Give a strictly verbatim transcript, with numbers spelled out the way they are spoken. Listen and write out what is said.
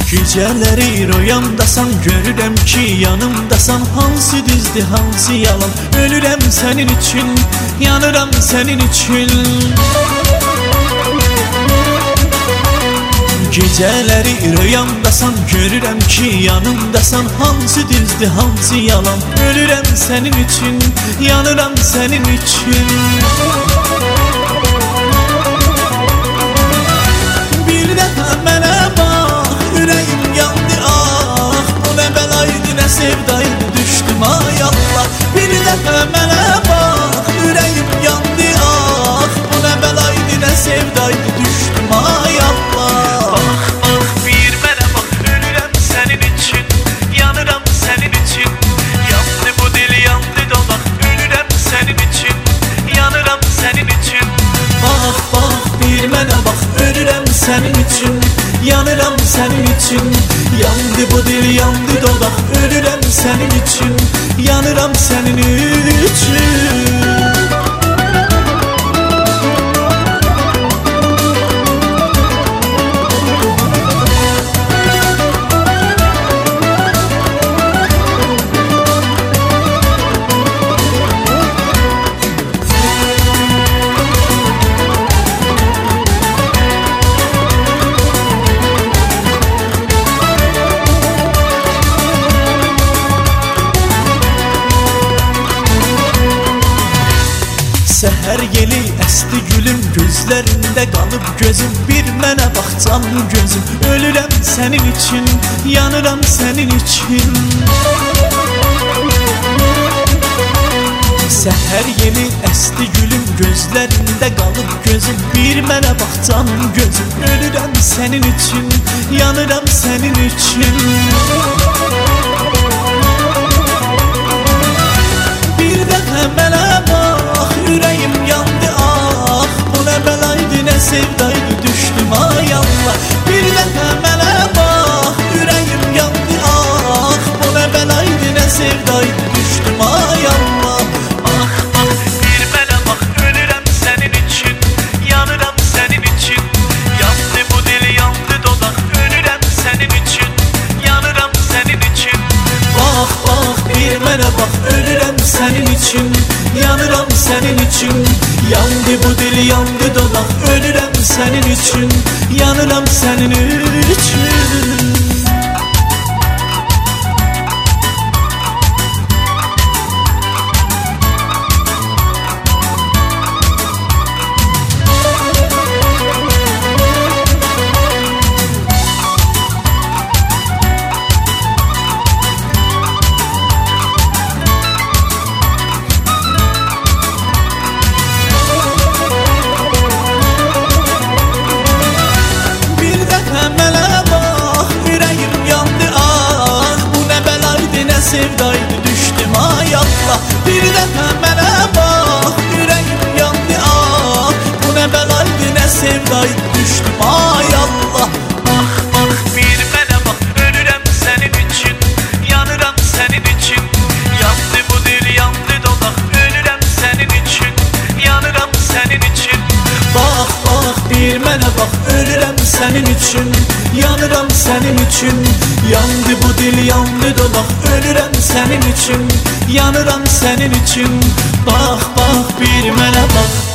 Gecələri rüyamdasan, görürəm ki yanımdasan. Hansı düzdür, hansı yalan? Ölürəm sənin üçün, yanıram sənin üçün. Gecələri rüyamdasan, görürəm ki yanımdasan. Hansı düzdür, hansı yalan? Ölürəm sənin üçün, yanıram sənin üçün. Bir dəfə mənə bax, ürəyim yandı ah. Bu nə bəlaydı, nə sevdaydı, düşdüm ay Allah. Bir dəfə mənə bax, ürəyim yandı ah. Bu nə bəlaydı, nə sevdaydı, düşdüm ay Allah. Sənin üçün, yanıram sənin üçün. Yandı bu dil, yandı dodaq. Ölürəm sənin üçün, yanıram sənin üçün. Səhər yeli əsti gülüm, gözlərində qalıb gözüm. Bir mənə bax canlı gözüm, ölürəm sənin üçün, yanıram sənin üçün. Səhər yeli əsti gülüm, gözlərində qalıb gözüm. Bir mənə bax canlı gözüm, ölürəm sənin üçün, yanıram sənin üçün. Bir dəfə mənə bax, ürəyim yandı ah. Bu nə bəlaydı, nə sevdaydı, düşdüm ay Allah. Bir dəfə mənə bax, ürəyim yandı ah. Bu nə bəlaydı, nə sevdaydı, düşdüm ay Allah. Ah ah, bir mənə bax, ölürəm sənin üçün, yanıram sənin üçün. Yandı bu dil, yandı dodaq. Ölürəm sənin üçün, yanıram sənin üçün. Bax bax, bir mənə bax, ölürəm sənin üçün, yanıram sənin üçün. Yandı bu dil, yandı dodaq. Ölürəm sənin üçün, yanıram sənin üçün. Sevdaydı, düşdüm ay Allah. Bir dəfə mənə bax, ürəyim yandı ah. Bu nə bəlaydı, nə sevdaydı, düşdüm ay Allah. Ah ah, bir mənə bax, ölürəm sənin üçün, yanıram sənin üçün. Yandı bu dil, yandı dodaq. Ölürəm sənin üçün, yanıram sənin üçün. Bax bax, bir mənə bax, ölürəm sənin üçün, yanıram sənin üçün. Yandı bu dil, yandı dodaq. Ölürəm sənin üçün, yanıram sənin üçün. Bax bax, bir mənə bax.